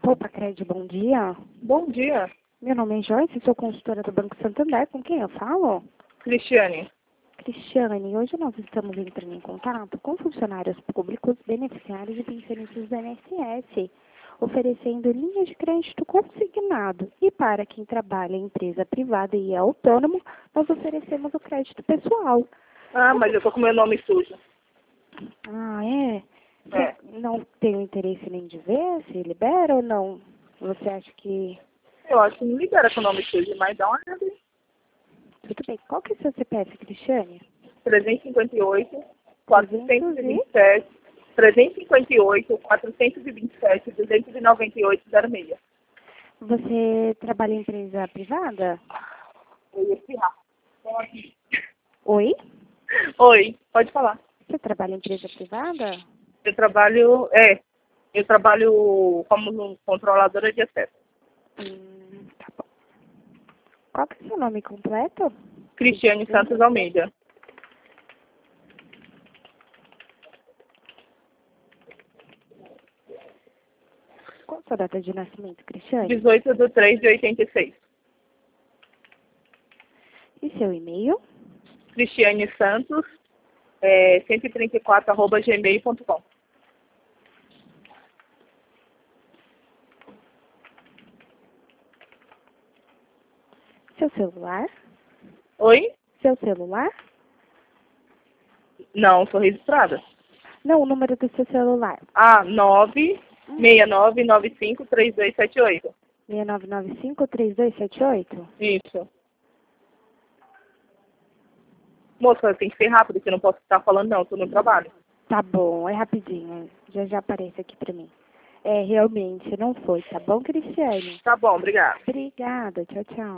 Poupa Cred, bom dia. Bom dia, Meu nome é Joyce, sou consultora do Banco Santander. Com quem eu falo? Cristiane. Cristiane, hoje nós estamos entrando em contato com funcionários públicos, beneficiários e pensionistas do INSS, oferecendo linhas de crédito consignado. E para quem trabalha em empresa privada e é autônomo, nós oferecemos o crédito pessoal. Ah, mas eu tô com meu nome sujo. Ah, é? É. Você não tem o interesse nem de ver se libera ou não? Você acha que... Eu acho que não libera com o nome sujo, mas dá uma olhada aí. Tudo bem. Qual que é o seu CPF, Cristiane? 358, 427, 358, 427, 298, 06. Você trabalha em empresa privada? Eu ia espirrar. Então, aqui. Oi? Oi, pode falar. Você trabalha em empresa privada? Eu trabalho como controladora de acesso. Tá bom. Qual que é o seu nome completo? Cristiane Santos Almeida. Qual a sua data de nascimento, Cristiane? 18/3/86. E seu e-mail? Cristiane Santos, 134@gmail.com. Seu celular? Oi? Seu celular? Não, sou registrada. Não, o número do seu celular. 969953278. 6995-3278? Isso. Moça, tem que ser rápido, porque eu não posso estar falando não, estou no trabalho. Tá bom, é rapidinho. Já aparece aqui pra mim. É, realmente, não foi, tá bom, Cristiane? Tá bom, obrigada. Obrigada, tchau, tchau.